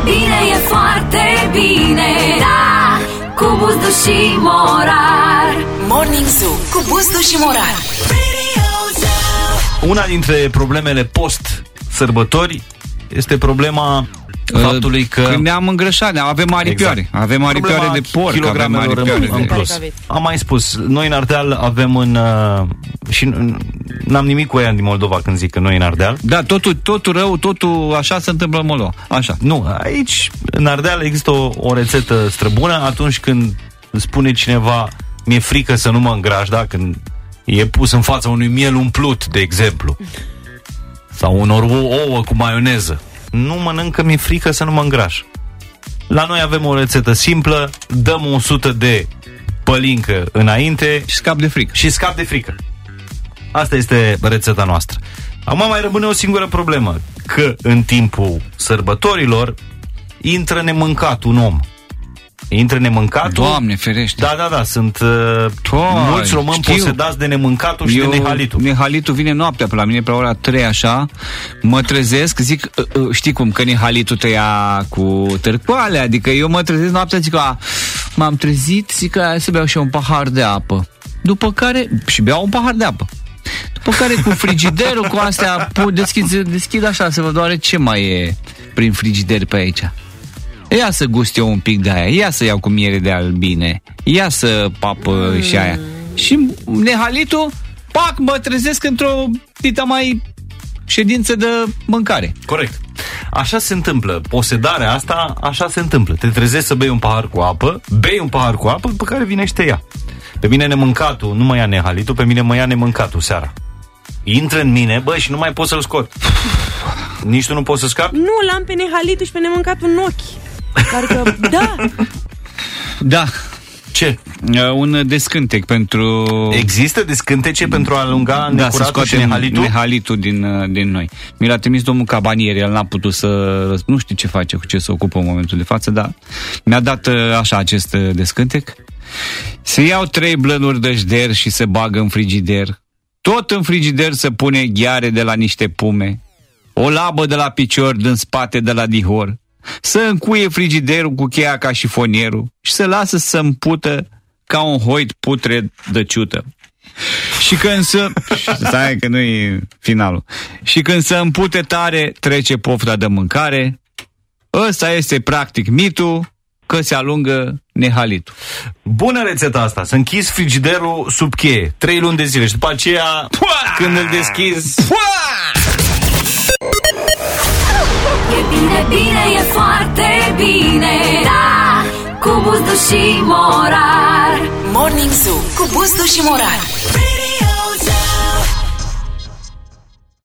bine, e foarte bine. Da, cu Buzdu și Morar. Morning Zoo cu Buzdu și Morar. Una dintre problemele post-sărbători este problema faptului că ne-am îngrășat, avem aripioare. Exact. Avem aripioare de porc, avem aripioare în plus. Am mai spus, noi în Ardeal avem și n-am nimic cu ea din Moldova când zic că noi în Ardeal. Da, totul rău, totul așa se întâmplă în Moldova. Așa. Nu, aici în Ardeal există o rețetă străbună atunci când spune cineva mi-e frică să nu mă îngraș, da? Când e pus în fața unui miel umplut, de exemplu. Sau unor ouă cu maioneză. Nu mănânc că mi-e frică să nu mă îngraș. La noi avem o rețetă simplă, dăm 100 de pălincă înainte și scap de frică. Asta este rețeta noastră. Acum mai rămâne o singură problemă, că în timpul sărbătorilor intră nemâncat un om. Intră nemâncatul. Doamne ferește. Da, sunt mulți români posedați de nemâncatul și de nehalitul. Nehalitul vine noaptea pe la mine, pe la ora 3 așa, mă trezesc, zic, știi cum, că nehalitul te ia cu târcoale, adică eu mă trezesc noaptea, zic, m-am trezit, zic că hai să beau și un pahar de apă. După care, și beau un pahar de apă. După care cu frigiderul, cu astea, deschid așa să văd doare ce mai e prin frigider pe aici. Ia să gust eu un pic de aia, ia să iau cu miere de albine, ia să papă și aia. Și nehalitul, pac, mă trezesc într-o dita mai ședință de mâncare. Corect. Așa se întâmplă. Posedarea asta, așa se întâmplă. Te trezești să bei un pahar cu apă, după care vine și te ia. Pe mine nemâncatul, nu mă ia nehalitul, pe mine mă ia nemâncatul seara. Intră în mine, și nu mai pot să-l scot. Nici tu nu poți să scapi? Nu, l-am pe nehalitul și pe nemâncatul în ochi. Parcă, da. Da. Ce? Un descântec pentru... Există descântece pentru a alunga necuratul și nehalitul din noi. Mi l-a trimis domnul Cabanieri, el n-a putut să... Nu știu ce face, cu ce se ocupă în momentul de față, dar mi-a dat așa acest descântec. Se iau 3 blănuri de jder și se bagă în frigider. Tot în frigider se pune gheare de la niște pume, o labă de la picior, din spate de la dihor, să încuie frigiderul cu cheia ca șifonierul și să lasă să împută ca un hoit putre de ciută. Și când stai că nu-i finalul. Și când se împute tare, trece pofta de mâncare. Ăsta este practic mitul că se alungă nehalitul. Bună rețeta asta, să închizi frigiderul sub cheie 3 luni de zile și după aceea când îl deschizi E bine, e foarte bine. Da, cu Buzdu și Morar. Morning Zoo cu Buzdu și Morar.